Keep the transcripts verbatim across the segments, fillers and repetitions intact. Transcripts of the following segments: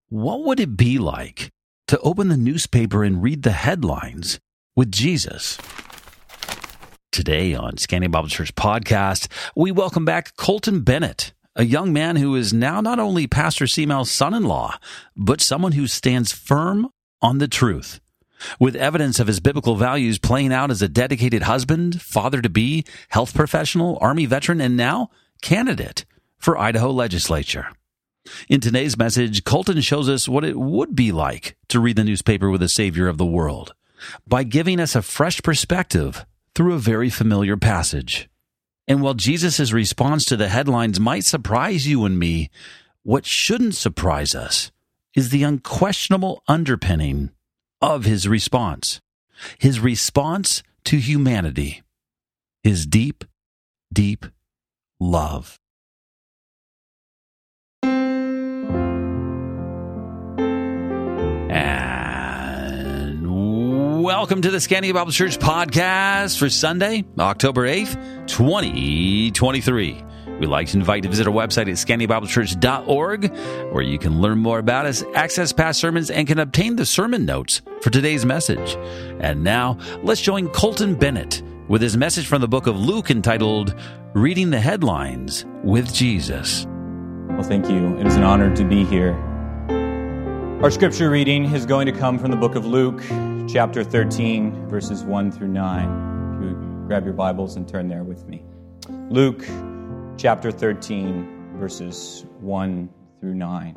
What would it be like to open the newspaper and read the headlines with Jesus? Today on Scanning Bible Church Podcast, we welcome back Colton Bennett, a young man who is now not only Pastor Seamel's son-in-law, but someone who stands firm on the truth, with evidence of his biblical values playing out as a dedicated husband, father-to-be, health professional, Army veteran, and now candidate for Idaho legislature. In today's message, Colton shows us what it would be like to read the newspaper with the Savior of the world by giving us a fresh perspective through a very familiar passage. And while Jesus' response to the headlines might surprise you and me, what shouldn't surprise us is the unquestionable underpinning of his response. His response to humanity. His deep, deep love. And welcome to the Scanning Bible Church Podcast for Sunday, October eighth, twenty twenty-three. We'd like to invite you to visit our website at scanning bible church dot org, where you can learn more about us, access past sermons, and can obtain the sermon notes for today's message. And now, let's join Colton Bennett with his message from the book of Luke entitled, Reading the Headlines with Jesus. Well, thank you. It is an honor to be here. Our scripture reading is going to come from the book of Luke, chapter thirteen, verses one through nine. If you would grab your Bibles and turn there with me. Luke, chapter thirteen, verses one through nine.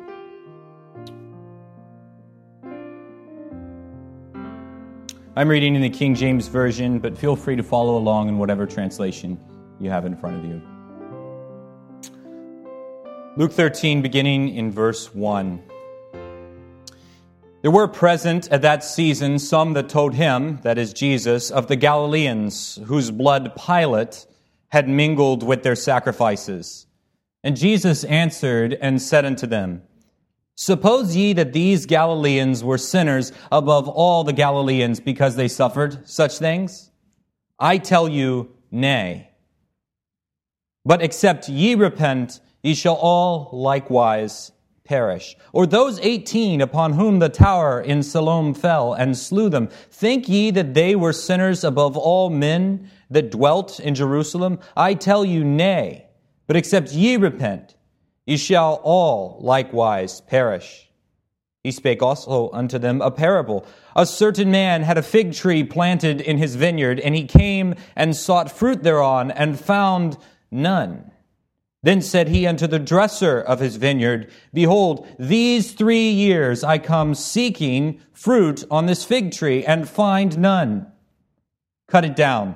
I'm reading in the King James Version, but feel free to follow along in whatever translation you have in front of you. Luke thirteen, beginning in verse one. There were present at that season some that told him, that is Jesus, of the Galileans, whose blood Pilate had mingled with their sacrifices. And Jesus answered and said unto them, Suppose ye that these Galileans were sinners above all the Galileans because they suffered such things? I tell you, nay. But except ye repent, ye shall all likewise perish. Or those eighteen upon whom the tower in Siloam fell and slew them, think ye that they were sinners above all men that dwelt in Jerusalem? I tell you, nay. But except ye repent, ye shall all likewise perish. He spake also unto them a parable. A certain man had a fig tree planted in his vineyard, and he came and sought fruit thereon, and found none. Then said he unto the dresser of his vineyard, Behold, these three years I come seeking fruit on this fig tree, and find none. Cut it down.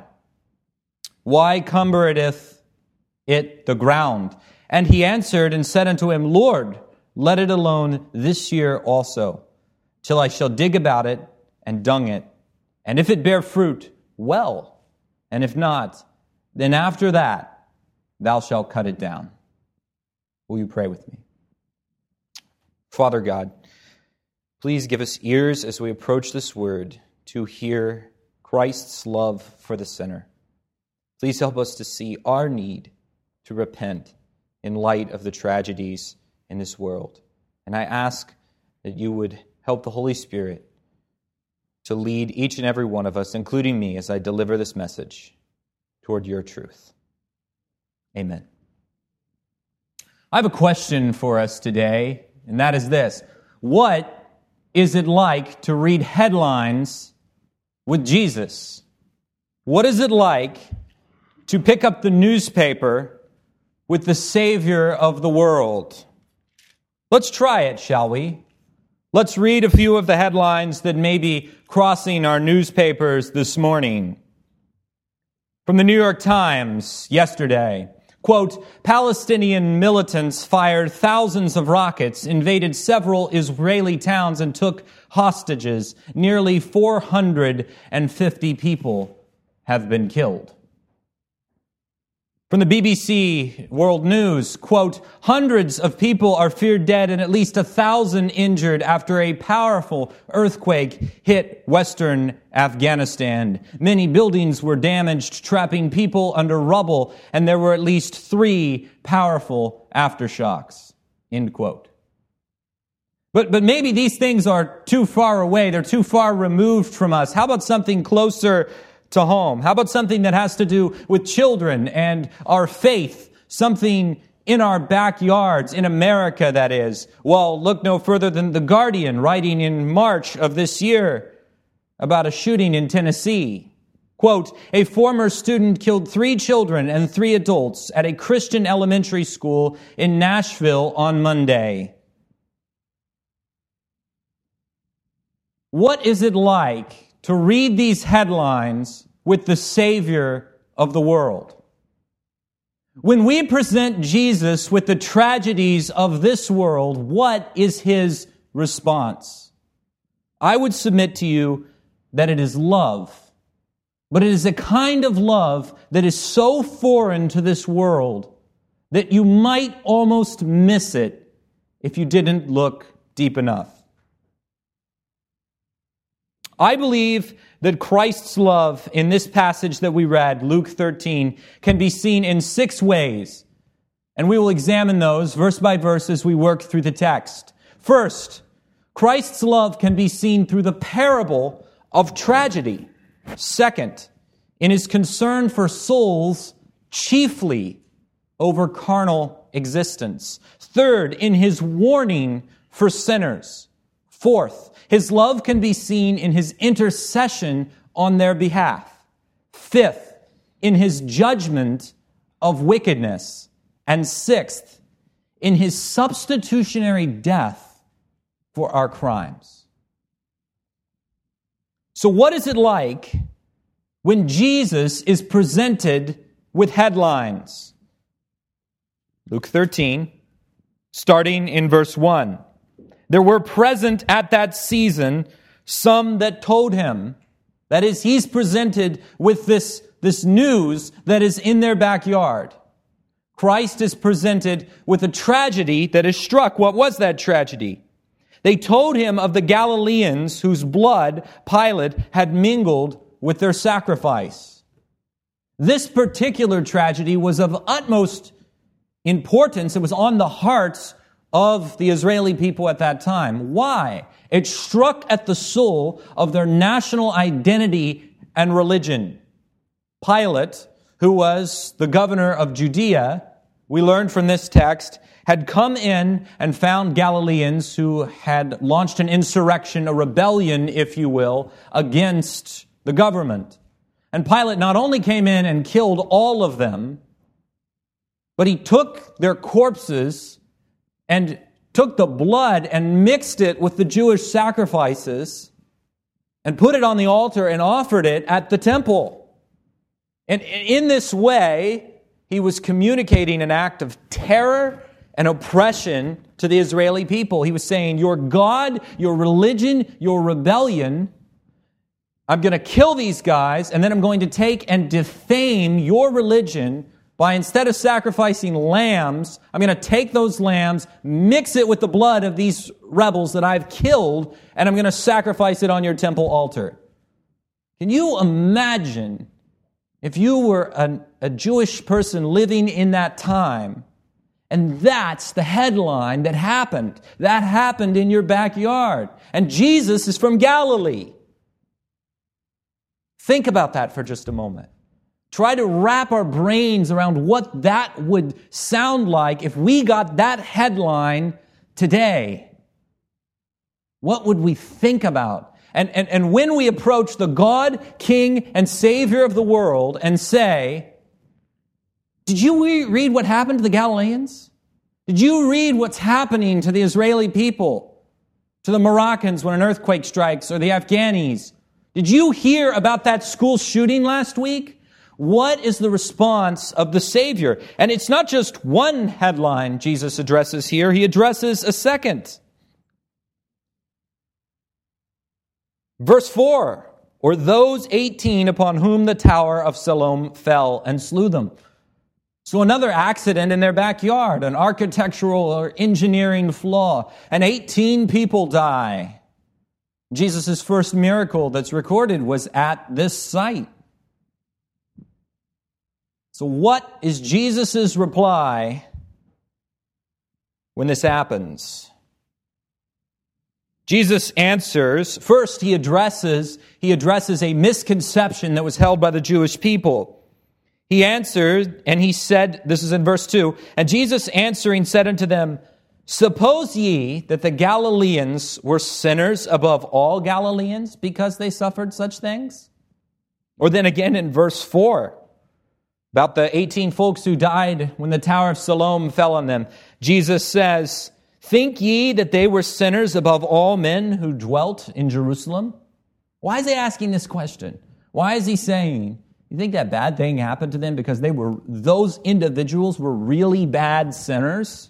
Why cumbereth it the ground? And he answered and said unto him, Lord, let it alone this year also, till I shall dig about it and dung it. And if it bear fruit, well. And if not, then after that thou shalt cut it down. Will you pray with me? Father God, please give us ears as we approach this word to hear Christ's love for the sinner. Please help us to see our need to repent in light of the tragedies in this world. And I ask that you would help the Holy Spirit to lead each and every one of us, including me, as I deliver this message toward your truth. Amen. I have a question for us today, and that is this. What is it like to read headlines with Jesus? What is it like to pick up the newspaper with the Savior of the world? Let's try it, shall we? Let's read a few of the headlines that may be crossing our newspapers this morning. From the New York Times yesterday, quote, Palestinian militants fired thousands of rockets, invaded several Israeli towns, and took hostages. Nearly four hundred fifty people have been killed. From the B B C World News, quote, hundreds of people are feared dead and at least a thousand injured after a powerful earthquake hit western Afghanistan. Many buildings were damaged, trapping people under rubble, and there were at least three powerful aftershocks, end quote. But, but maybe these things are too far away. They're too far removed from us. How about something closer to home? How about something that has to do with children and our faith? Something in our backyards, in America, that is. Well, look no further than The Guardian, writing in March of this year about a shooting in Tennessee. Quote, a former student killed three children and three adults at a Christian elementary school in Nashville on Monday. What is it like to read these headlines with the Savior of the world? When we present Jesus with the tragedies of this world, what is his response? I would submit to you that it is love. But it is a kind of love that is so foreign to this world that you might almost miss it if you didn't look deep enough. I believe that Christ's love in this passage that we read, Luke thirteen, can be seen in six ways. And we will examine those verse by verse as we work through the text. First, Christ's love can be seen through the parable of tragedy. Second, in his concern for souls chiefly over carnal existence. Third, in his warning for sinners. Fourth, his love can be seen in his intercession on their behalf. Fifth, in his judgment of wickedness. And sixth, in his substitutionary death for our crimes. So what is it like when Jesus is presented with headlines? Luke thirteen, starting in verse one. There were present at that season some that told him, that is, he's presented with this, this news that is in their backyard. Christ is presented with a tragedy that is struck. What was that tragedy? They told him of the Galileans whose blood Pilate had mingled with their sacrifice. This particular tragedy was of utmost importance. It was on the hearts of the Israeli people at that time. Why? It struck at the soul of their national identity and religion. Pilate, who was the governor of Judea, we learned from this text, had come in and found Galileans who had launched an insurrection, a rebellion, if you will, against the government. And Pilate not only came in and killed all of them, but he took their corpses and took the blood and mixed it with the Jewish sacrifices and put it on the altar and offered it at the temple. And in this way, he was communicating an act of terror and oppression to the Israeli people. He was saying, your God, your religion, your rebellion, I'm going to kill these guys, and then I'm going to take and defame your religion by, instead of sacrificing lambs, I'm going to take those lambs, mix it with the blood of these rebels that I've killed, and I'm going to sacrifice it on your temple altar. Can you imagine if you were a, a Jewish person living in that time, and that's the headline that happened? That happened in your backyard. And Jesus is from Galilee. Think about that for just a moment. Try to wrap our brains around what that would sound like if we got that headline today. What would we think about? And, and, and when we approach the God, King, and Savior of the world and say, did you re- read what happened to the Galileans? Did you read what's happening to the Israeli people? To the Moroccans when an earthquake strikes, or the Afghanis? Did you hear about that school shooting last week? What is the response of the Savior? And it's not just one headline Jesus addresses here. He addresses a second. Verse four, or those eighteen upon whom the tower of Siloam fell and slew them. So another accident in their backyard, an architectural or engineering flaw, and eighteen people die. Jesus' first miracle that's recorded was at this site. So what is Jesus' reply when this happens? Jesus answers, first he addresses, he addresses a misconception that was held by the Jewish people. He answered, and he said, this is in verse two, and Jesus answering said unto them, suppose ye that the Galileans were sinners above all Galileans because they suffered such things? Or then again in verse four, about the eighteen folks who died when the Tower of Siloam fell on them. Jesus says, think ye that they were sinners above all men who dwelt in Jerusalem? Why is he asking this question? Why is he saying, you think that bad thing happened to them because they were, those individuals were really bad sinners?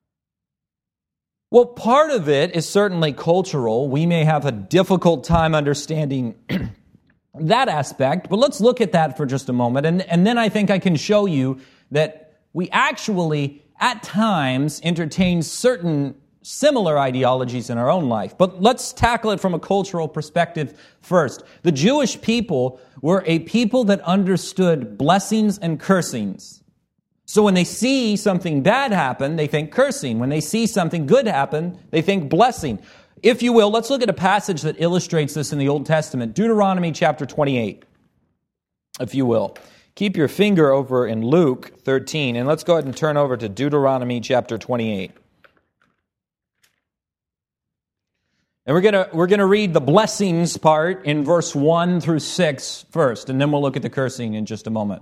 Well, part of it is certainly cultural. We may have a difficult time understanding that aspect, but let's look at that for just a moment. And, and then I think I can show you that we actually, at times, entertain certain similar ideologies in our own life. But let's tackle it from a cultural perspective first. The Jewish people were a people that understood blessings and cursings. So when they see something bad happen, they think cursing. When they see something good happen, they think blessing. If you will, let's look at a passage that illustrates this in the Old Testament. Deuteronomy chapter twenty-eight, if you will. Keep your finger over in Luke thirteen, and let's go ahead and turn over to Deuteronomy chapter twenty-eight. And we're going we're going to read the blessings part in verse one through six first, and then we'll look at the cursing in just a moment.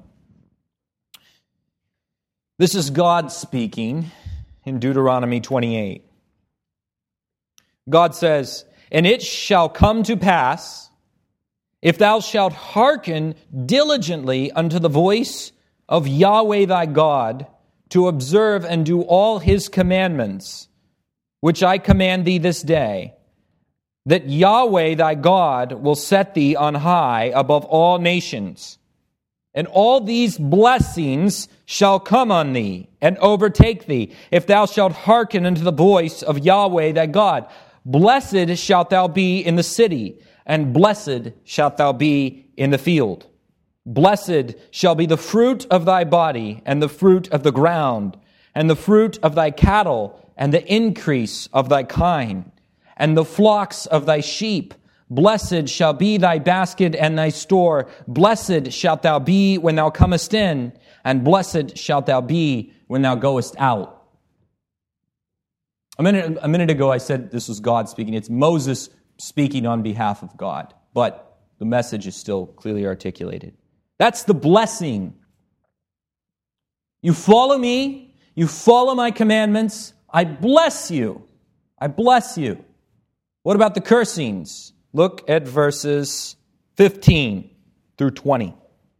This is God speaking in Deuteronomy twenty-eight. God says, and it shall come to pass, if thou shalt hearken diligently unto the voice of Yahweh thy God, to observe and do all his commandments, which I command thee this day, that Yahweh thy God will set thee on high above all nations. And all these blessings shall come on thee and overtake thee, if thou shalt hearken unto the voice of Yahweh thy God. Blessed shalt thou be in the city, and blessed shalt thou be in the field. Blessed shall be the fruit of thy body, and the fruit of the ground, and the fruit of thy cattle, and the increase of thy kine, and the flocks of thy sheep. Blessed shall be thy basket and thy store. Blessed shalt thou be when thou comest in, and blessed shalt thou be when thou goest out. A minute, a minute ago I said this was God speaking. It's Moses speaking on behalf of God, but the message is still clearly articulated. That's the blessing. You follow me, you follow my commandments, I bless you. I bless you. What about the cursings? Look at verses fifteen through twenty.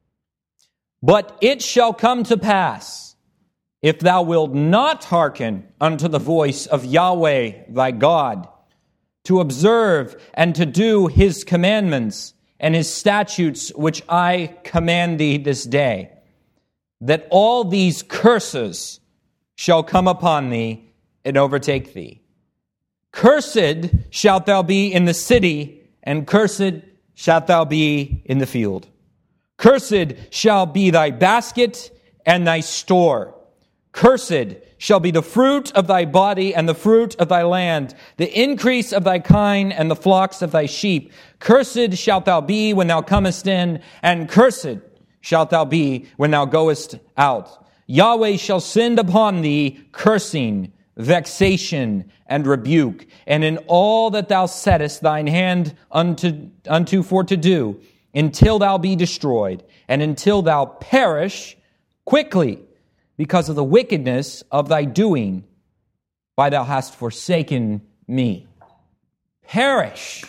But it shall come to pass, if thou wilt not hearken unto the voice of Yahweh thy God, to observe and to do his commandments and his statutes which I command thee this day, that all these curses shall come upon thee and overtake thee. Cursed shalt thou be in the city, and cursed shalt thou be in the field. Cursed shall be thy basket and thy store. Cursed shall be the fruit of thy body and the fruit of thy land, the increase of thy kine and the flocks of thy sheep. Cursed shalt thou be when thou comest in, and cursed shalt thou be when thou goest out. Yahweh shall send upon thee cursing, vexation, and rebuke, and in all that thou settest thine hand unto, unto for to do, until thou be destroyed, and until thou perish quickly, because of the wickedness of thy doing, why thou hast forsaken me. Perish.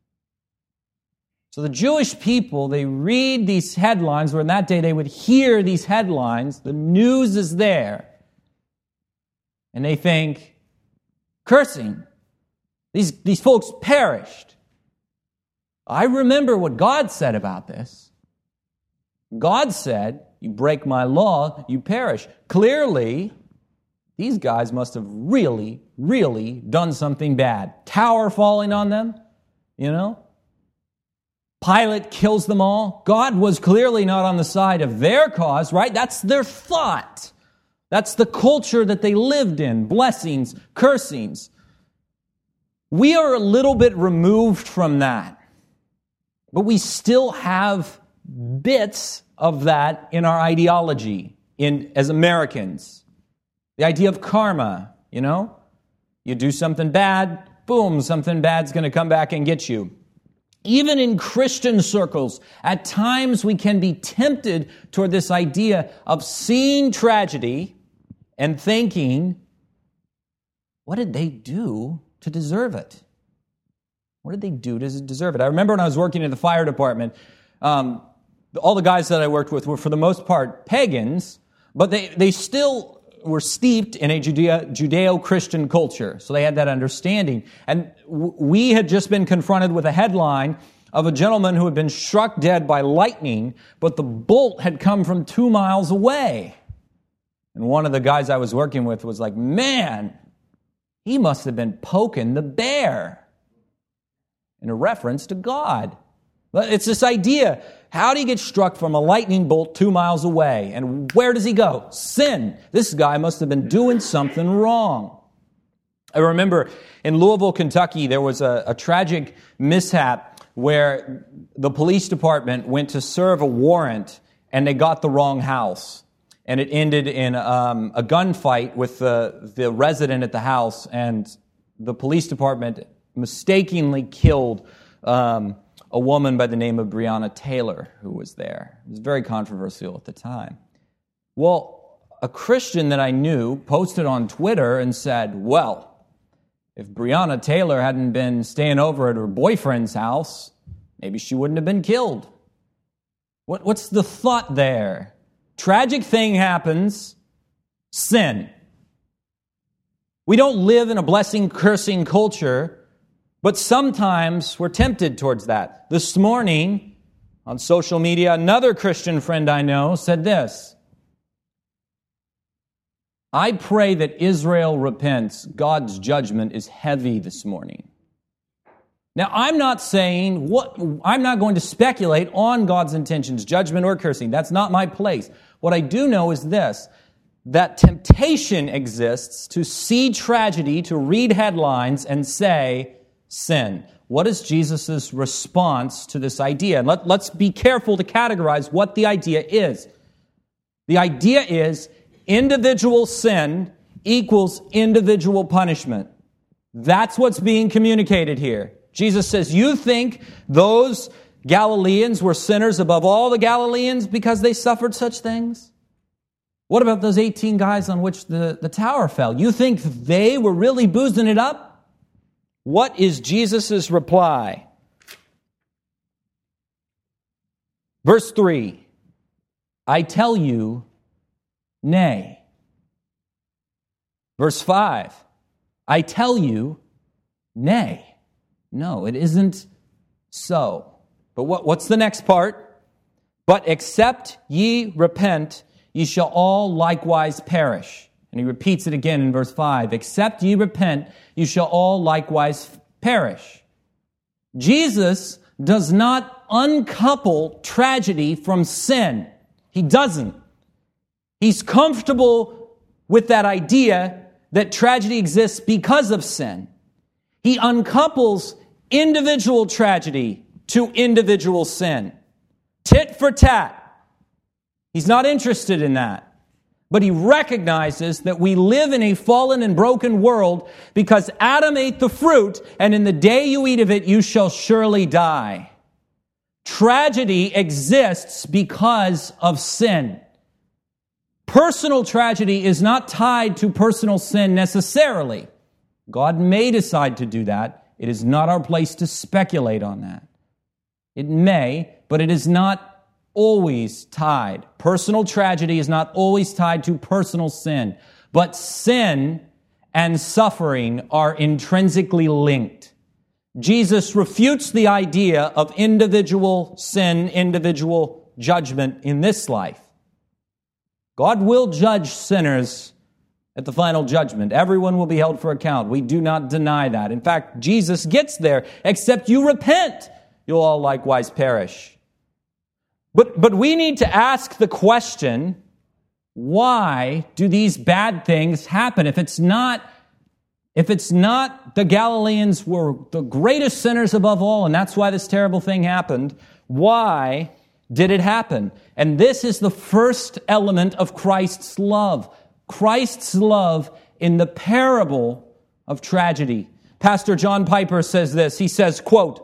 So the Jewish people, they read these headlines, or in that day they would hear these headlines, the news is there, and they think, cursing, these, these folks perished. I remember what God said about this. God said, you break my law, you perish. Clearly, these guys must have really, really done something bad. Tower falling on them, you know? Pilate kills them all. God was clearly not on the side of their cause, right? That's their thought. That's the culture that they lived in. Blessings, cursings. We are a little bit removed from that, but we still have bits of that in our ideology in as Americans. The idea of karma, you know? You do something bad, boom, something bad's going to come back and get you. Even in Christian circles, at times we can be tempted toward this idea of seeing tragedy and thinking, what did they do to deserve it? What did they do to deserve it? I remember when I was working in the fire department, um, all the guys that I worked with were for the most part pagans, but they, they still were steeped in a Judea, Judeo-Christian culture. So they had that understanding. And w- we had just been confronted with a headline of a gentleman who had been struck dead by lightning, but the bolt had come from two miles away. And one of the guys I was working with was like, man, he must have been poking the bear, in a reference to God. It's this idea. How do you get struck from a lightning bolt two miles away? And where does he go? Sin. This guy must have been doing something wrong. I remember in Louisville, Kentucky, there was a, a tragic mishap where the police department went to serve a warrant and they got the wrong house. And it ended in um, a gunfight with the, the resident at the house, and the police department mistakenly killed um, a woman by the name of Breonna Taylor who was there. It was very controversial at the time. Well, a Christian that I knew posted on Twitter and said, well, if Breonna Taylor hadn't been staying over at her boyfriend's house, maybe she wouldn't have been killed. What, what's the thought there? Tragic thing happens, sin. We don't live in a blessing-cursing culture, but sometimes we're tempted towards that. This morning, on social media, another Christian friend I know said this: I pray that Israel repents. God's judgment is heavy this morning. Now, I'm not saying, what I'm not going to speculate on God's intentions, judgment or cursing. That's not my place. What I do know is this, that temptation exists to see tragedy, to read headlines and say, sin. What is Jesus' response to this idea? And let, let's be careful to categorize what the idea is. The idea is individual sin equals individual punishment. That's what's being communicated here. Jesus says, you think those Galileans were sinners above all the Galileans because they suffered such things? What about those eighteen guys on which the, the tower fell? You think they were really boozing it up? What is Jesus' reply? Verse three, I tell you, nay. Verse five, I tell you, nay. No, it isn't so. But what, what's the next part? But except ye repent, ye shall all likewise perish. And he repeats it again in verse five. Except ye repent, you shall all likewise perish. Jesus does not uncouple tragedy from sin. He doesn't. He's comfortable with that idea that tragedy exists because of sin. He uncouples individual tragedy to individual sin. Tit for tat. He's not interested in that. But he recognizes that we live in a fallen and broken world because Adam ate the fruit, and in the day you eat of it, you shall surely die. Tragedy exists because of sin. Personal tragedy is not tied to personal sin necessarily. God may decide to do that. It is not our place to speculate on that. It may, but it is not always tied. Personal tragedy is not always tied to personal sin. But sin and suffering are intrinsically linked. Jesus refutes the idea of individual sin, individual judgment in this life. God will judge sinners at the final judgment. Everyone will be held for account. We do not deny that. In fact, Jesus gets there. Except you repent, you'll all likewise perish. But, but we need to ask the question, why do these bad things happen? If it's not, if it's not the Galileans were the greatest sinners above all, and that's why this terrible thing happened, why did it happen? And this is the first element of Christ's love. Christ's love in the parable of tragedy. Pastor John Piper says this. He says, quote,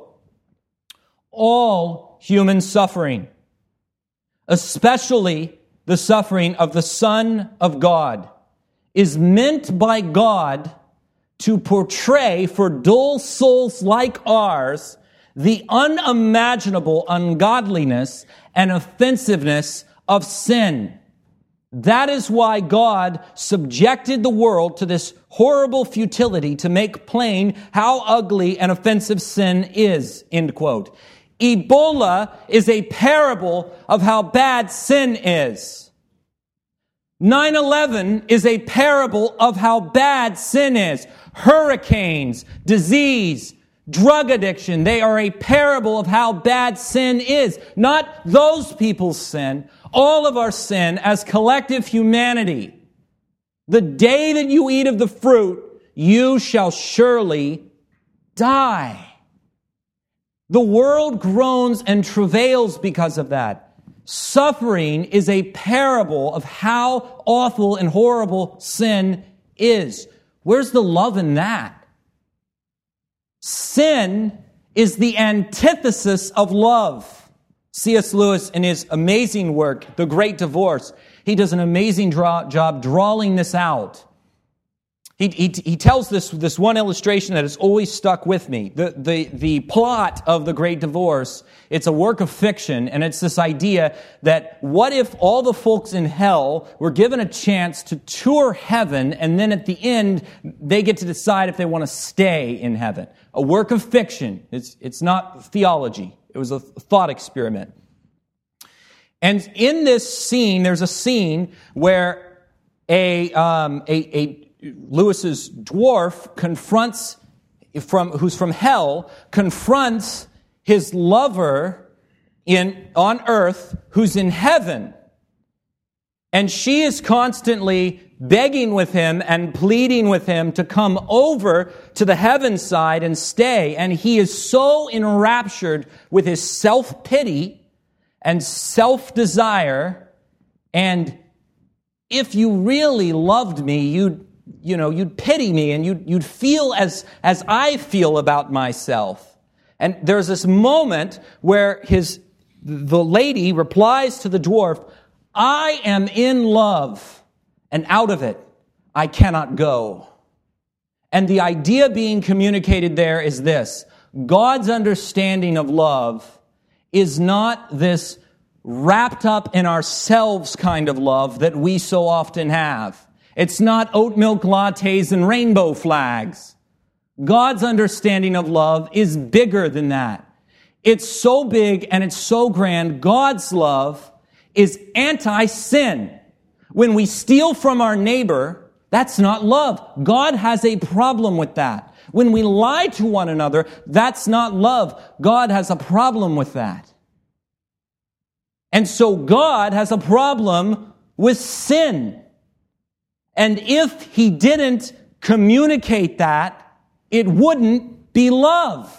all human suffering, especially the suffering of the Son of God, is meant by God to portray for dull souls like ours the unimaginable ungodliness and offensiveness of sin. That is why God subjected the world to this horrible futility to make plain how ugly and offensive sin is, end quote. Ebola is a parable of how bad sin is. nine eleven is a parable of how bad sin is. Hurricanes, disease, drug addiction, they are a parable of how bad sin is. Not those people's sin, all of our sin as collective humanity. The day that you eat of the fruit, you shall surely die. The world groans and travails because of that. Suffering is a parable of how awful and horrible sin is. Where's the love in that? Sin is the antithesis of love. C S Lewis, in his amazing work, The Great Divorce, he does an amazing draw, job drawing this out. He, he, he tells this, this one illustration that has always stuck with me. The, the, the plot of The Great Divorce, it's a work of fiction, and it's this idea that what if all the folks in hell were given a chance to tour heaven, and then at the end, they get to decide if they want to stay in heaven. A work of fiction. It's, it's not theology. It was a thought experiment. And in this scene, there's a scene where a, um, a, a Lewis's dwarf confronts, from who's from hell, confronts his lover in on earth who's in heaven. And she is constantly begging with him and pleading with him to come over to the heaven side and stay. And he is so enraptured with his self-pity and self-desire. And if you really loved me, you'd, you know, you'd pity me and you'd, you'd feel as, as I feel about myself. And there's this moment where his, the lady replies to the dwarf, I am in love, and out of it, I cannot go. And the idea being communicated there is this: God's understanding of love is not this wrapped up in ourselves kind of love that we so often have. It's not oat milk lattes and rainbow flags. God's understanding of love is bigger than that. It's so big and it's so grand. God's love is anti-sin. When we steal from our neighbor, that's not love. God has a problem with that. When we lie to one another, that's not love. God has a problem with that. And so God has a problem with sin. And if He didn't communicate that, it wouldn't be love.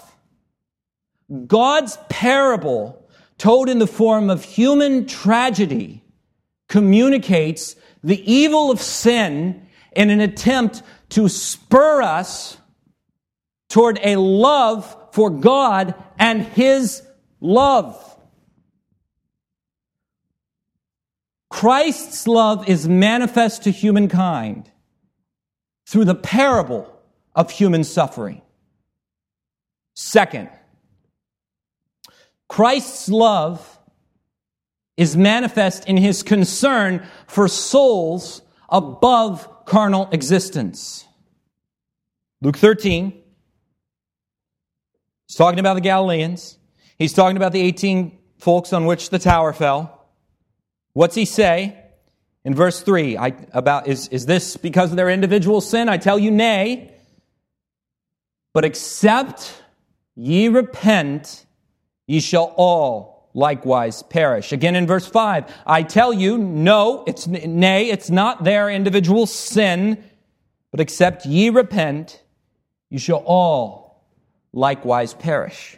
God's parable, told in the form of human tragedy, communicates the evil of sin in an attempt to spur us toward a love for God and His love. Christ's love is manifest to humankind through the parable of human suffering. Second, Christ's love is manifest in His concern for souls above carnal existence. Luke thirteen, He's talking about the Galileans. He's talking about the eighteen folks on which the tower fell. What's He say? In verse three, I, about is, is this because of their individual sin? I tell you, nay. But except ye repent, ye shall all likewise perish. Again in verse five, I tell you, no, it's nay, it's not their individual sin, but except ye repent, you shall all likewise perish.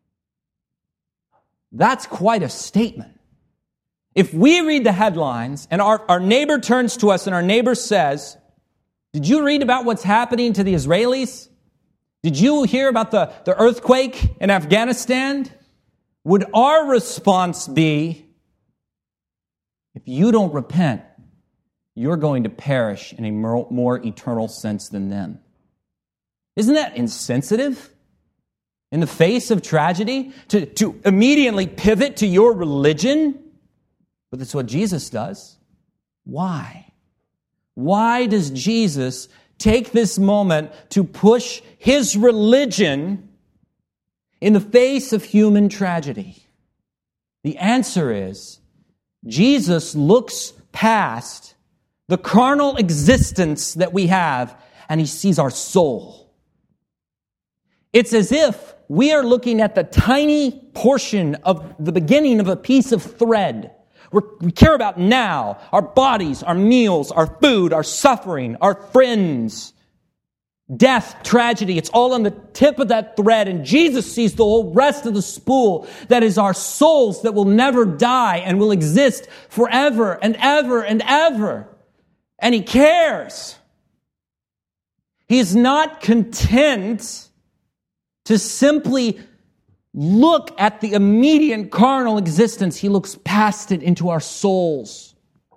That's quite a statement. If we read the headlines and our, our neighbor turns to us and our neighbor says, did you read about what's happening to the Israelis? Did you hear about the, the earthquake in Afghanistan? Would our response be, if you don't repent, you're going to perish in a more, more eternal sense than them? Isn't that insensitive? In the face of tragedy, to, to immediately pivot to your religion? But that's what Jesus does. Why? Why does Jesus take this moment to push his religion in the face of human tragedy? The answer is, Jesus looks past the carnal existence that we have, and he sees our soul. It's as if we are looking at the tiny portion of the beginning of a piece of thread. We're, we care about now, our bodies, our meals, our food, our suffering, our friends, death, tragedy. It's all on the tip of that thread, and Jesus sees the whole rest of the spool that is our souls that will never die and will exist forever and ever and ever. And he cares. He is not content to simply look at the immediate carnal existence. He looks past it into our souls.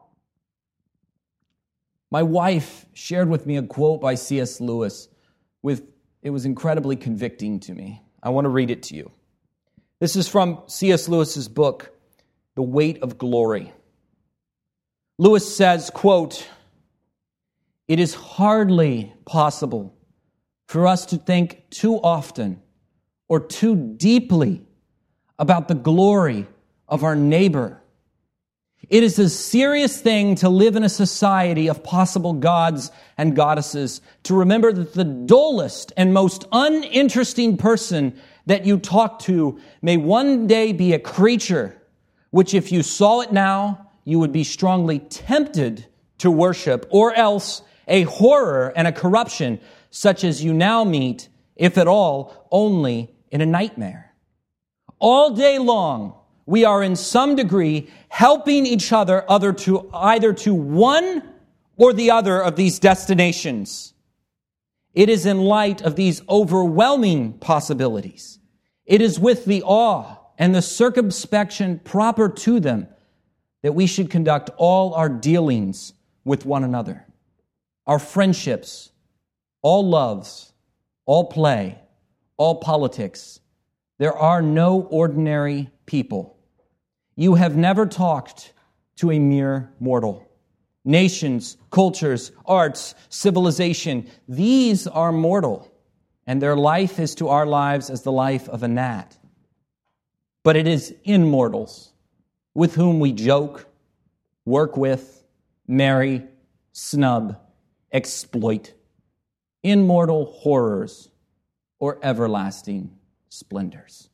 My wife shared with me a quote by C S Lewis. With it was incredibly convicting to me. I want to read it to you. This is from C S Lewis's book, The Weight of Glory. Lewis says, quote, "It is hardly possible for us to think too often or too deeply about the glory of our neighbor. It is a serious thing to live in a society of possible gods and goddesses, to remember that the dullest and most uninteresting person that you talk to may one day be a creature which, if you saw it now, you would be strongly tempted to worship, or else a horror and a corruption such as you now meet, if at all, only in a nightmare. All day long, we are in some degree helping each other other to either to one or the other of these destinations. It is in light of these overwhelming possibilities. It is with the awe and the circumspection proper to them that we should conduct all our dealings with one another, our friendships, all loves, all play, all politics. There are no ordinary people. You have never talked to a mere mortal. Nations, cultures, arts, civilization, these are mortal, and their life is to our lives as the life of a gnat. But it is immortals with whom we joke, work with, marry, snub, exploit, immortal horrors, or everlasting splendors.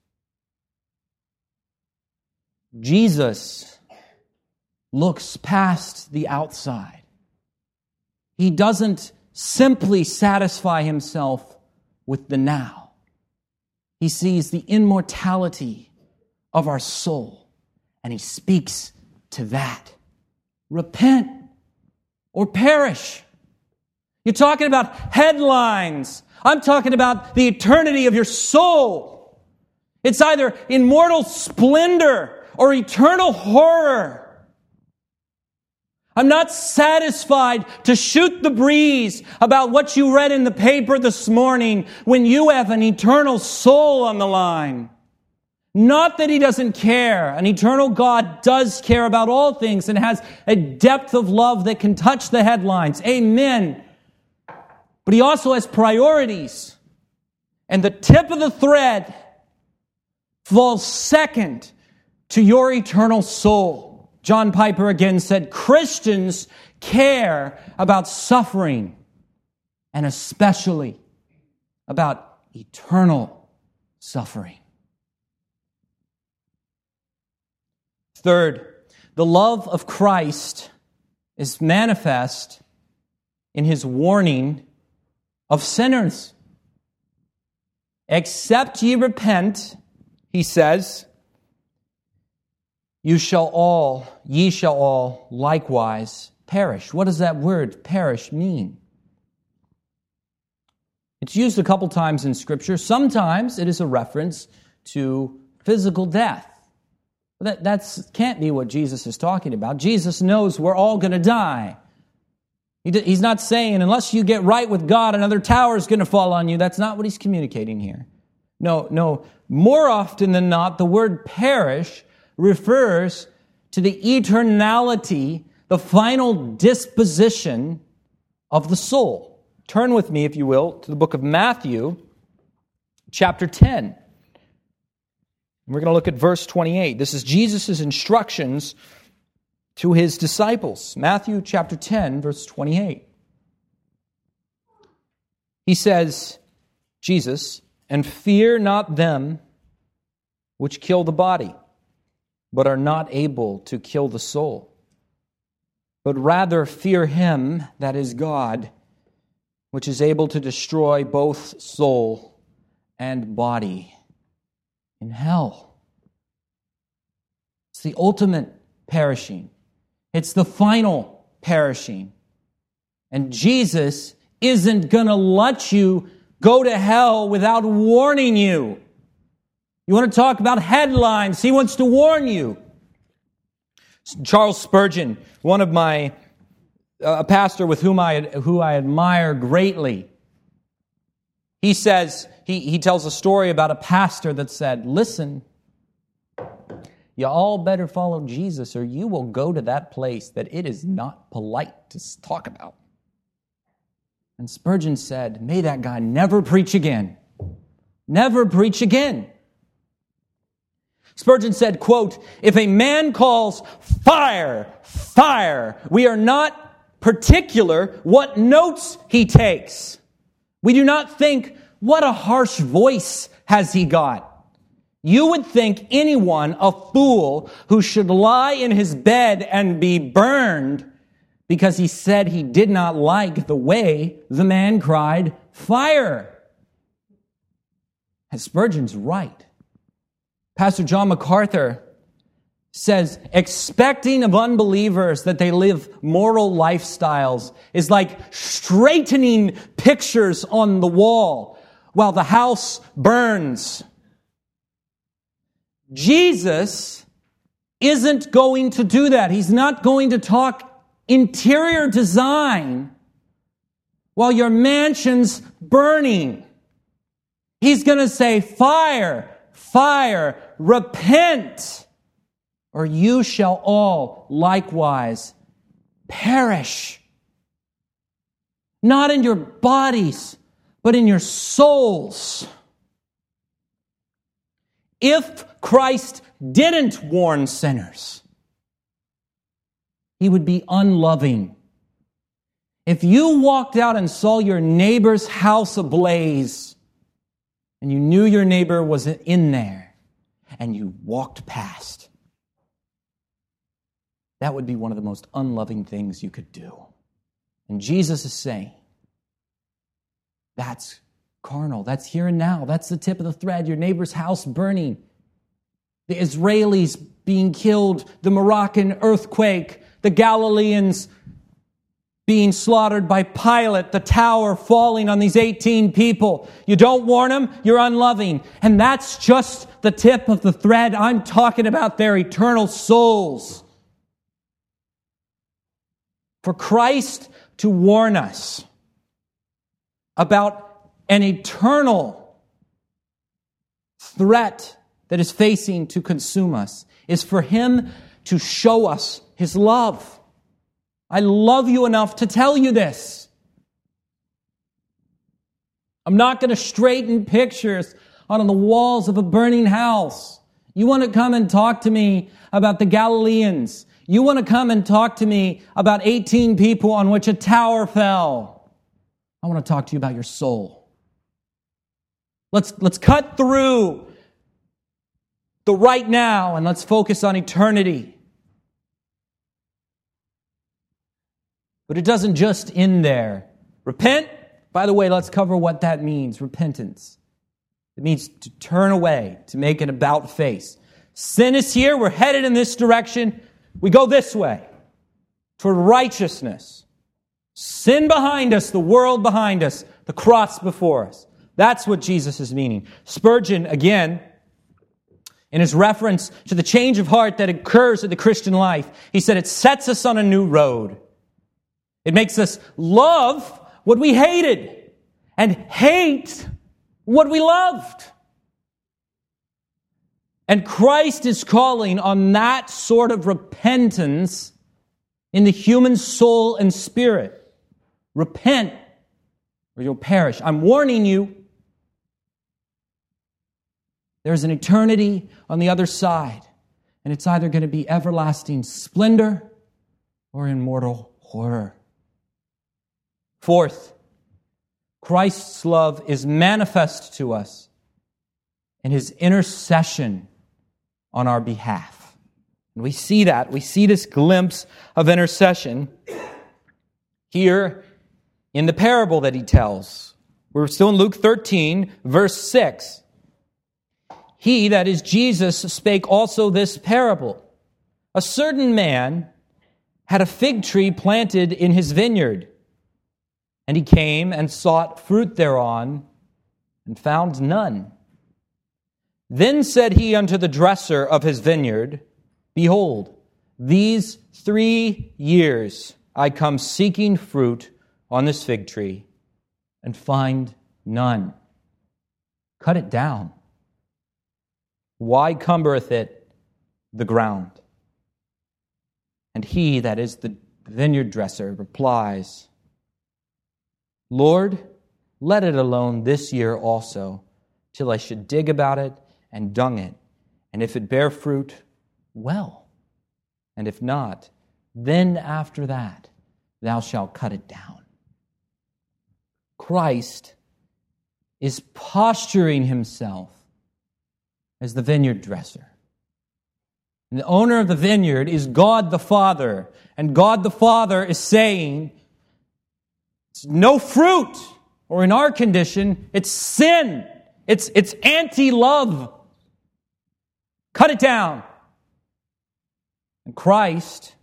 Jesus looks past the outside. He doesn't simply satisfy himself with the now. He sees the immortality of our soul, and he speaks to that. Repent or perish. You're talking about headlines. I'm talking about the eternity of your soul. It's either immortal splendor or eternal horror. I'm not satisfied to shoot the breeze about what you read in the paper this morning when you have an eternal soul on the line. Not that he doesn't care. An eternal God does care about all things and has a depth of love that can touch the headlines. Amen. But he also has priorities. And the tip of the thread falls second to your eternal soul. John Piper again said, Christians care about suffering and especially about eternal suffering. Third, the love of Christ is manifest in his warning of sinners. except ye repent, he says, you shall all, ye shall all likewise perish. What does that word perish mean? It's used a couple times in Scripture. Sometimes it is a reference to physical death. That that's, can't be what Jesus is talking about. Jesus knows we're all going to die. He, he's not saying, unless you get right with God, another tower is going to fall on you. That's not what he's communicating here. No, no. More often than not, the word perish refers to the eternality, the final disposition of the soul. Turn with me, if you will, to the book of Matthew, chapter ten. We're going to look at verse twenty-eight. This is Jesus' instructions to his disciples. Matthew chapter ten, verse twenty-eight. He says, Jesus, and fear not them which kill the body, but are not able to kill the soul, but rather fear him, that is God, which is able to destroy both soul and body in hell. It's the ultimate perishing. It's the final perishing. And Jesus isn't going to let you go to hell without warning you. You want to talk about headlines? He wants to warn you. Charles Spurgeon, one of my, uh, a pastor with whom I, who I admire greatly, he says, he, he tells a story about a pastor that said, listen, you all better follow Jesus or you will go to that place that it is not polite to talk about. And Spurgeon said, may that guy never preach again. Never preach again. Spurgeon said, quote, if a man calls fire, fire, we are not particular what notes he takes. We do not think, what a harsh voice has he got. You would think anyone a fool who should lie in his bed and be burned because he said he did not like the way the man cried, fire. And Spurgeon's right. Pastor John MacArthur says, expecting of unbelievers that they live moral lifestyles is like straightening pictures on the wall while the house burns. Jesus isn't going to do that. He's not going to talk interior design while your mansion's burning. He's going to say, fire, fire, repent, or you shall all likewise perish. Not in your bodies, but in your souls. If Christ didn't warn sinners, he would be unloving. If you walked out and saw your neighbor's house ablaze, and you knew your neighbor was in there, and you walked past, that would be one of the most unloving things you could do. And Jesus is saying, that's carnal. That's here and now. That's the tip of the thread. Your neighbor's house burning. The Israelis being killed. The Moroccan earthquake. The Galileans being slaughtered by Pilate. The tower falling on these eighteen people. You don't warn them, you're unloving. And that's just the tip of the thread. I'm talking about their eternal souls. For Christ to warn us about an eternal threat that is facing to consume us is for him to show us his love. I love you enough to tell you this. I'm not going to straighten pictures on the walls of a burning house. You want to come and talk to me about the Galileans. You want to come and talk to me about eighteen people on which a tower fell. I want to talk to you about your soul. Let's, let's cut through the right now and let's focus on eternity. But it doesn't just end there. Repent. By the way, let's cover what that means, repentance. It means to turn away, to make an about face. Sin is here. We're headed in this direction. We go this way, toward righteousness. Sin behind us, the world behind us, the cross before us. That's what Jesus is meaning. Spurgeon, again, in his reference to the change of heart that occurs in the Christian life, he said it sets us on a new road. It makes us love what we hated and hate what we loved. And Christ is calling on that sort of repentance in the human soul and spirit. Repent, or you'll perish. I'm warning you. There's an eternity on the other side, and it's either going to be everlasting splendor or immortal horror. Fourth, Christ's love is manifest to us in His intercession on our behalf. And we see that. We see this glimpse of intercession here in the parable that He tells. We're still in Luke thirteen, verse six. He, that is Jesus, spake also this parable. A certain man had a fig tree planted in his vineyard, and he came and sought fruit thereon, and found none. Then said he unto the dresser of his vineyard, Behold, these three years I come seeking fruit on this fig tree, and find none. Cut it down. Why cumbereth it the ground? And he, that is the vineyard dresser, replies, Lord, let it alone this year also, till I should dig about it and dung it. And if it bear fruit, well. And if not, then after that thou shalt cut it down. Christ is posturing Himself as the vineyard dresser. And the owner of the vineyard is God the Father. And God the Father is saying, it's no fruit. Or in our condition, it's sin. It's, it's anti-love. Cut it down. And Christ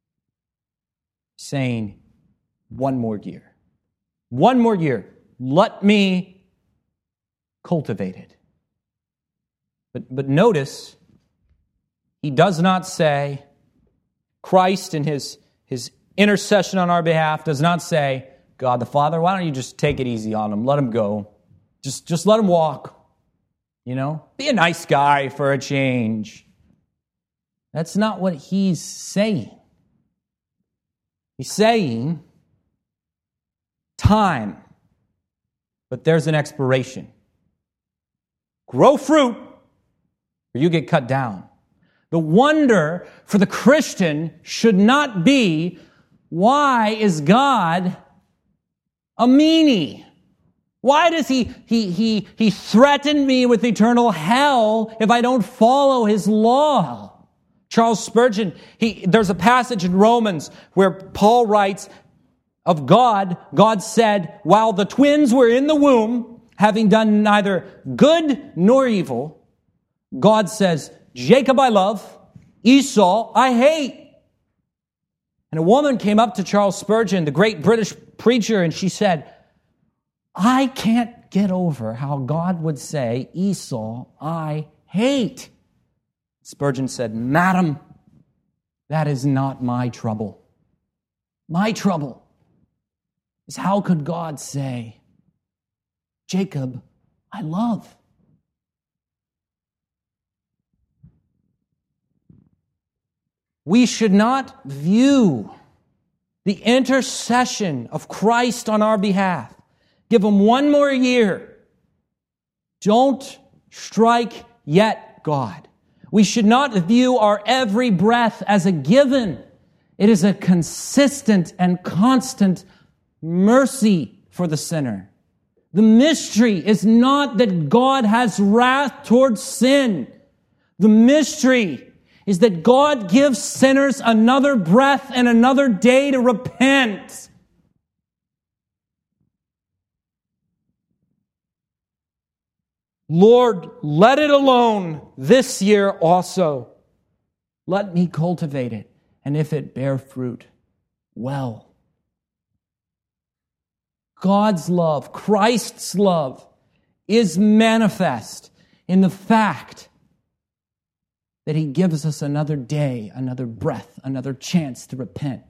saying, one more year. One more year. Let me cultivate it. But, but notice, He does not say, Christ in his, his intercession on our behalf does not say, God the Father, why don't you just take it easy on him? Let him go. Just, just let him walk. You know, be a nice guy for a change. That's not what He's saying. He's saying, time, but there's an expiration. Grow fruit, or you get cut down. The wonder for the Christian should not be, why is God a meanie? Why does he, he, he, he threaten me with eternal hell if I don't follow His law? Charles Spurgeon, he, there's a passage in Romans where Paul writes of God, God said, while the twins were in the womb, having done neither good nor evil, God says, Jacob I love, Esau I hate. And a woman came up to Charles Spurgeon, the great British preacher, and she said, I can't get over how God would say, Esau I hate. Spurgeon said, Madam, that is not my trouble. My trouble is how could God say, Jacob I love. We should not view the intercession of Christ on our behalf. Give Him one more year. Don't strike yet, God. We should not view our every breath as a given. It is a consistent and constant mercy for the sinner. The mystery is not that God has wrath towards sin. The mystery is that God gives sinners another breath and another day to repent. Lord, let it alone this year also. Let me cultivate it, and if it bear fruit, well. God's love, Christ's love, is manifest in the fact that He gives us another day, another breath, another chance to repent.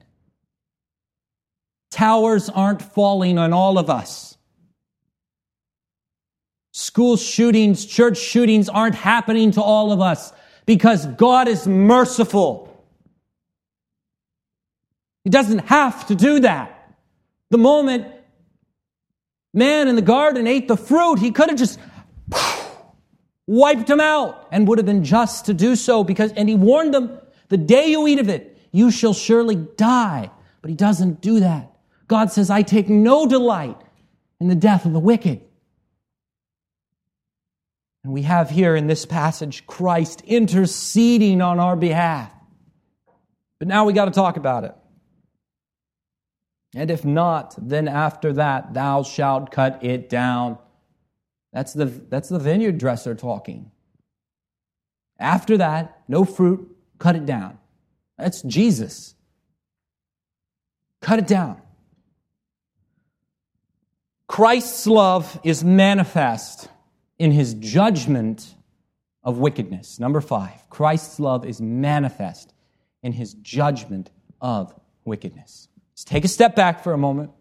Towers aren't falling on all of us. School shootings, church shootings aren't happening to all of us because God is merciful. He doesn't have to do that. The moment man in the garden ate the fruit, He could have just wiped them out and would have been just to do so because, and He warned them, the day you eat of it, you shall surely die. But He doesn't do that. God says, I take no delight in the death of the wicked. And we have here in this passage Christ interceding on our behalf. But now we got to talk about it. And if not, then after that, thou shalt cut it down. That's the, that's the vineyard dresser talking. After that, no fruit, cut it down. That's Jesus. Cut it down. Christ's love is manifest in His judgment of wickedness. Number five, Christ's love is manifest in His judgment of wickedness. Let's take a step back for a moment.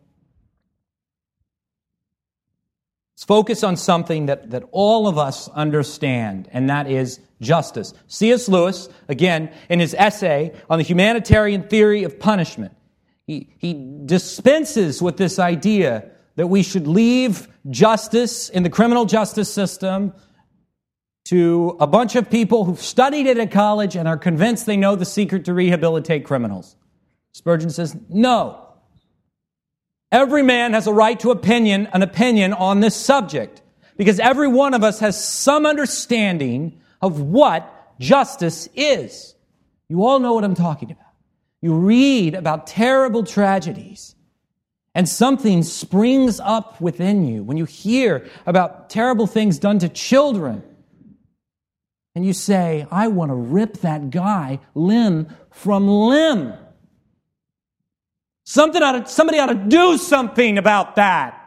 Let's focus on something that, that all of us understand, and that is justice. C S Lewis, again, in his essay on the humanitarian theory of punishment, he, he dispenses with this idea that we should leave justice in the criminal justice system to a bunch of people who've studied it at college and are convinced they know the secret to rehabilitate criminals. Spurgeon says, no. Every man has a right to opinion, an opinion on this subject, because every one of us has some understanding of what justice is. You all know what I'm talking about. You read about terrible tragedies, and something springs up within you when you hear about terrible things done to children. And you say, I want to rip that guy limb from limb. Something ought to, somebody ought to do something about that.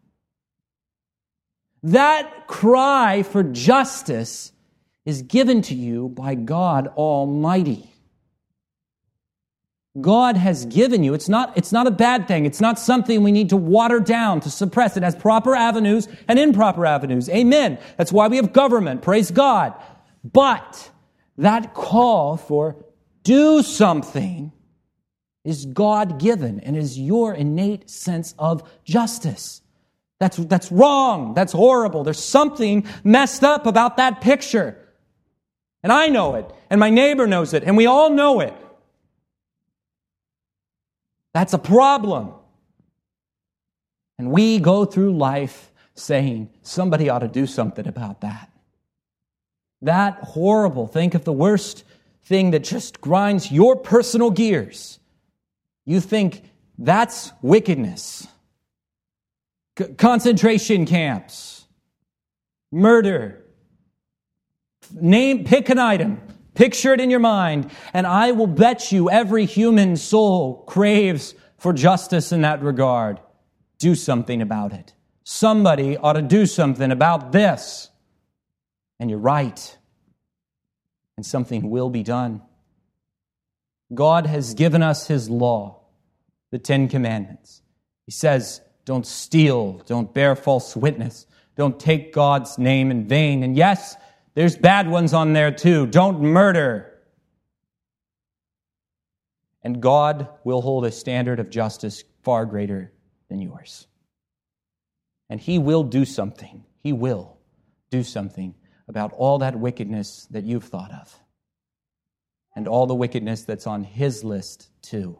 That cry for justice is given to you by God Almighty. God has given you. It's not, it's not a bad thing. It's not something we need to water down, to suppress. It has proper avenues and improper avenues. Amen. That's why we have government. Praise God. But that call for do something is God-given and is your innate sense of justice. That's, that's wrong. That's horrible. There's something messed up about that picture. And I know it. And my neighbor knows it. And we all know it. That's a problem. And we go through life saying, somebody ought to do something about that. That horrible, think of the worst thing that just grinds your personal gears. You think that's wickedness. C- concentration camps. Murder. Name, pick an item. Picture it in your mind, and I will bet you every human soul craves for justice in that regard. Do something about it. Somebody ought to do something about this. And you're right. And something will be done. God has given us His law, the Ten Commandments. He says, don't steal, don't bear false witness, don't take God's name in vain. And yes, there's bad ones on there too. Don't murder. And God will hold a standard of justice far greater than yours. And He will do something. He will do something about all that wickedness that you've thought of. And all the wickedness that's on His list too.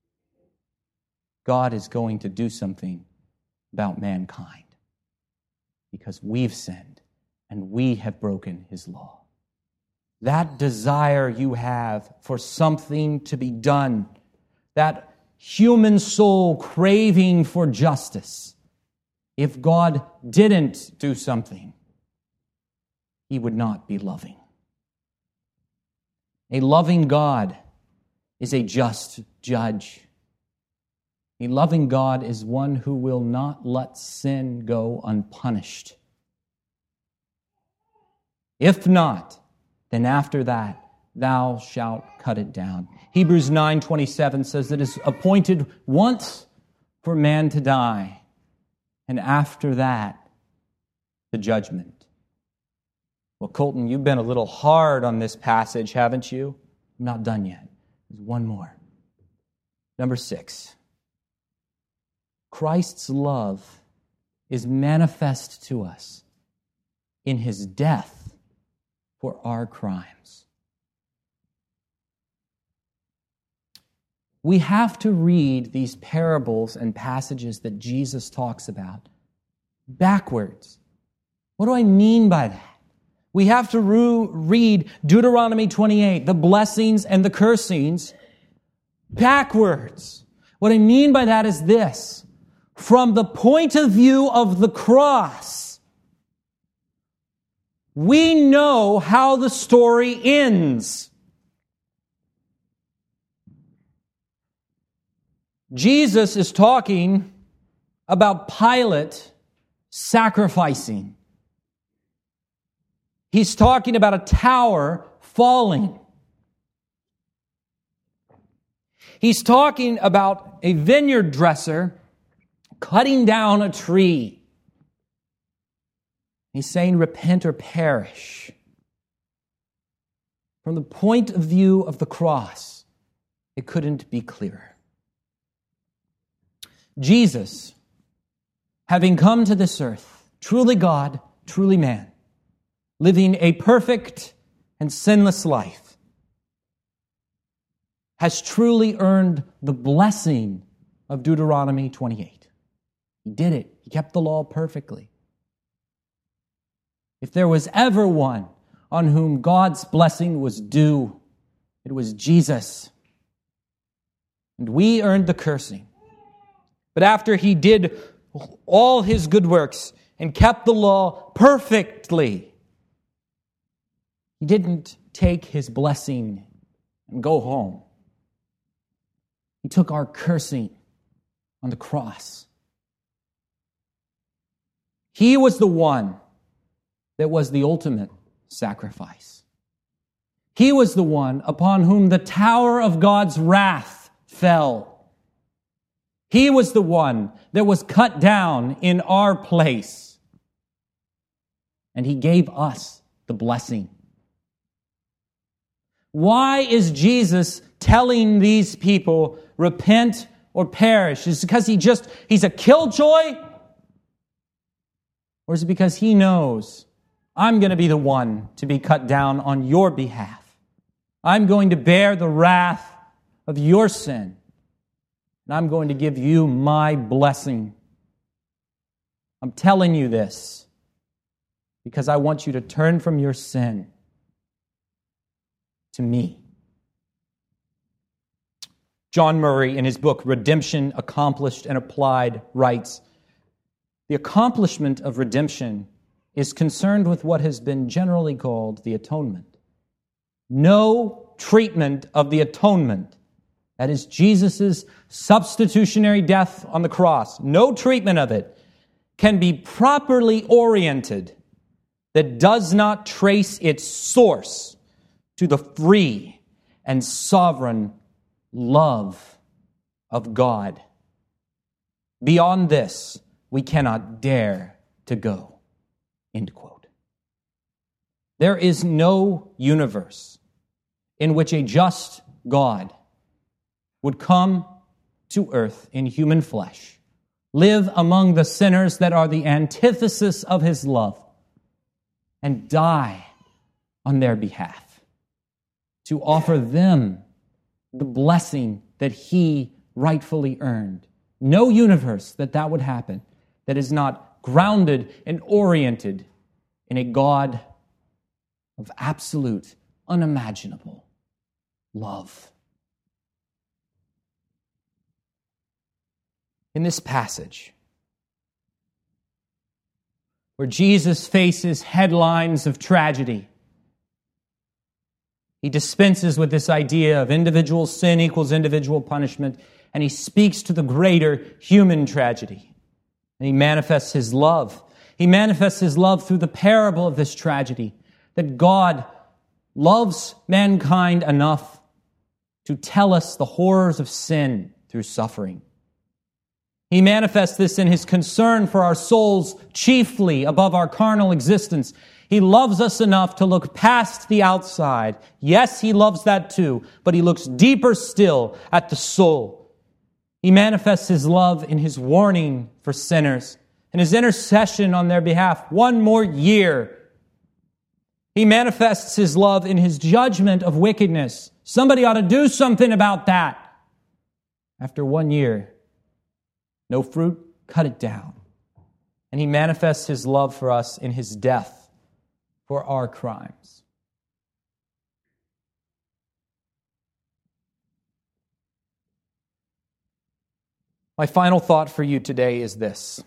God is going to do something about mankind. Because we've sinned. And we have broken His law. That desire you have for something to be done, that human soul craving for justice, if God didn't do something, he would not be loving. A loving God is a just judge. A loving God is one who will not let sin go unpunished. If not, then after that, thou shalt cut it down. Hebrews nine twenty-seven says that it is appointed once for man to die, and after that, the judgment. Well, Colton, you've been a little hard on this passage, haven't you? I'm not done yet. There's one more. Number six. Christ's love is manifest to us in his death for our crimes. We have to read these parables and passages that Jesus talks about backwards. What do I mean by that? We have to re- read Deuteronomy twenty-eight, the blessings and the cursings, backwards. What I mean by that is this. From the point of view of the cross, we know how the story ends. Jesus is talking about Pilate sacrificing. He's talking about a tower falling. He's talking about a vineyard dresser cutting down a tree. He's saying, repent or perish. From the point of view of the cross, it couldn't be clearer. Jesus, having come to this earth, truly God, truly man, living a perfect and sinless life, has truly earned the blessing of Deuteronomy twenty-eight. He did it. He kept the law perfectly. If there was ever one on whom God's blessing was due, it was Jesus. And we earned the cursing. But after he did all his good works and kept the law perfectly, he didn't take his blessing and go home. He took our cursing on the cross. He was the one that was the ultimate sacrifice. He was the one upon whom the tower of God's wrath fell. He was the one that was cut down in our place. And he gave us the blessing. Why is Jesus telling these people, repent or perish? Is it because he just, he's a killjoy? Or is it because he knows, I'm going to be the one to be cut down on your behalf? I'm going to bear the wrath of your sin. And I'm going to give you my blessing. I'm telling you this because I want you to turn from your sin to me. John Murray, in his book, Redemption Accomplished and Applied, writes, the accomplishment of redemption is concerned with what has been generally called the atonement. No treatment of the atonement, that is Jesus' substitutionary death on the cross, no treatment of it can be properly oriented that does not trace its source to the free and sovereign love of God. Beyond this, we cannot dare to go. End quote. There is no universe in which a just God would come to earth in human flesh, live among the sinners that are the antithesis of his love, and die on their behalf to offer them the blessing that he rightfully earned. No universe that that would happen that is not grounded and oriented in a God of absolute, unimaginable love. In this passage, where Jesus faces headlines of tragedy. He dispenses with this idea of individual sin equals individual punishment, and he speaks to the greater human tragedy. And he manifests his love. He manifests his love through the parable of this tragedy, that God loves mankind enough to tell us the horrors of sin through suffering. He manifests this in his concern for our souls chiefly above our carnal existence. He loves us enough to look past the outside. Yes, he loves that too, but he looks deeper still at the soul. He manifests his love in his warning for sinners, in his intercession on their behalf. One more year. He manifests his love in his judgment of wickedness. Somebody ought to do something about that. After one year, no fruit, cut it down. And he manifests his love for us in his death for our crimes. My final thought for you today is this.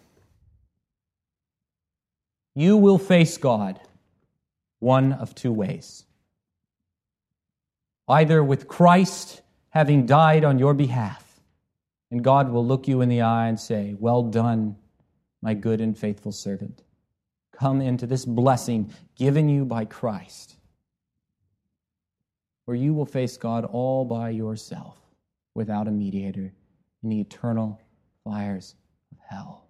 You will face God one of two ways. Either with Christ having died on your behalf, and God will look you in the eye and say, "Well done, my good and faithful servant. Come into this blessing given you by Christ." Or you will face God all by yourself, without a mediator, in the eternal fires of hell.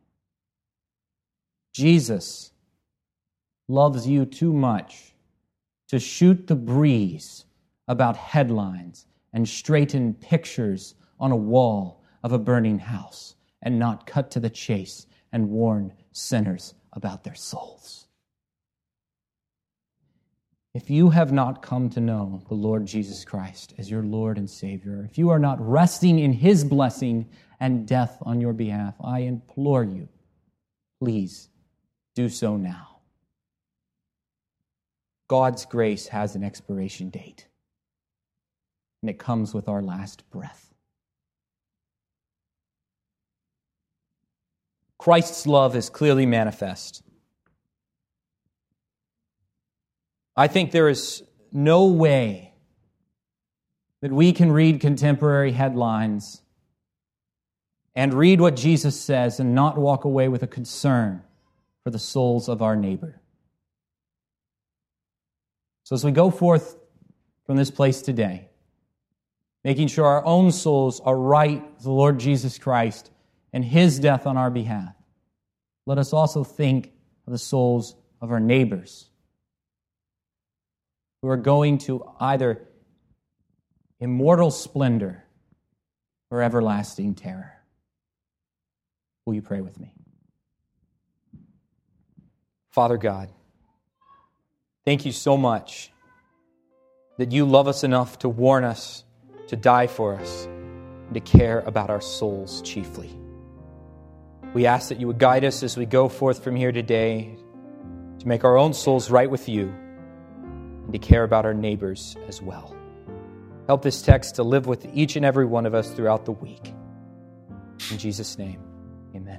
Jesus loves you too much to shoot the breeze about headlines and straighten pictures on a wall of a burning house, and not cut to the chase and warn sinners about their souls. If you have not come to know the Lord Jesus Christ as your Lord and Savior, if you are not resting in his blessing and death on your behalf, I implore you, please do so now. God's grace has an expiration date, and it comes with our last breath. Christ's love is clearly manifest. I think there is no way that we can read contemporary headlines and read what Jesus says and not walk away with a concern for the souls of our neighbor. So as we go forth from this place today, making sure our own souls are right with the Lord Jesus Christ and his death on our behalf, let us also think of the souls of our neighbors who are going to either immortal splendor or everlasting terror. Will you pray with me? Father God, thank you so much that you love us enough to warn us, to die for us, and to care about our souls chiefly. We ask that you would guide us as we go forth from here today to make our own souls right with you and to care about our neighbors as well. Help this text to live with each and every one of us throughout the week. In Jesus' name, amen.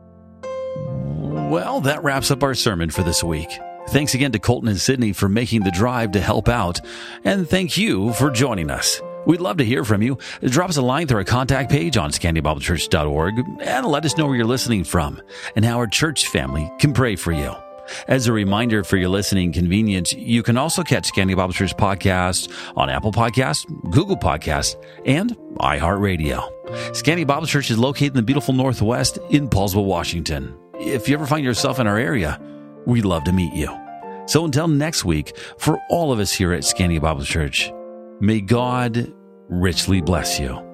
Well, that wraps up our sermon for this week. Thanks again to Colton and Sydney for making the drive to help out, and thank you for joining us. We'd love to hear from you. Drop us a line through our contact page on scandia bible church dot org and let us know where you're listening from and how our church family can pray for you. As a reminder for your listening convenience, you can also catch Scandia Bible Church podcasts on Apple Podcasts, Google Podcasts, and iHeartRadio. Scandia Bible Church is located in the beautiful Northwest in Paulsville, Washington. If you ever find yourself in our area, we'd love to meet you. So until next week, for all of us here at Scandia Bible Church, may God richly bless you.